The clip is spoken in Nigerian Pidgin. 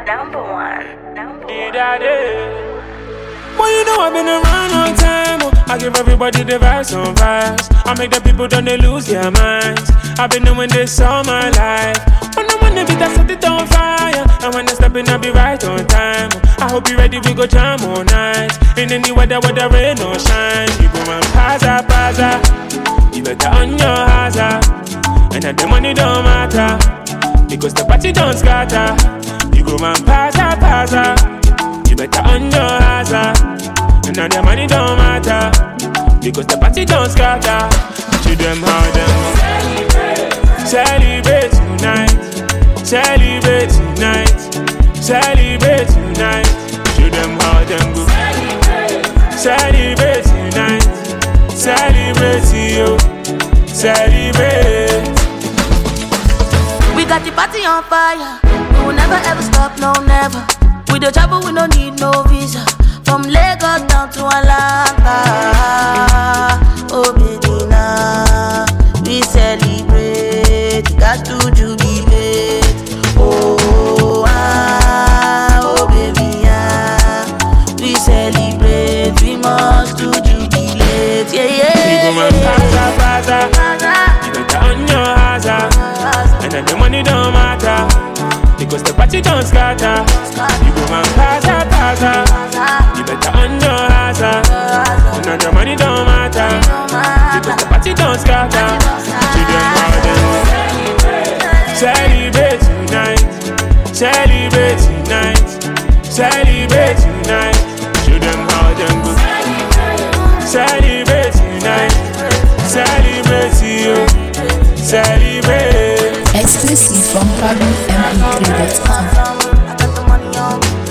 Number one. Well, you know I've been around long time. I give everybody the vibes on vibes. I make the people don't they lose their minds. I've been doing this all my life. When I'm on the beat, I set it on fire. And when I step in, I'll be right on time. I hope you ready, we go jam all night. In any weather, whether rain or shine. You go and paza, paza. You better on your hazard. And that the money don't matter, because the party don't scatter. You go and paza, paza. You better on your hazard. And now the money don't matter, because the party don't scatter. To them how them celebrate tonight, celebrate tonight, celebrate tonight. To them how them go celebrate tonight, celebrate you, celebrate. We got the party on fire. We will never ever stop, no never. We don't travel, we don't need no visa. From Lagos down to Atlanta. Oh baby, now we celebrate. Got to jubilate. Oh baby, we celebrate. We must to jubilate. Yeah, yeah. We go and paza, paza. You better on your hazard. And then the money don't matter, because the party don't scatter. You go and paza, paza. You better on your hazard. And then the money don't matter, because the party don't scatter. To them how them celebrate tonight, celebrate tonight, celebrate tonight. To them how them go celebrate tonight, celebrate you, celebrate. Exclusive from PabloMP3.com. I got the money on me.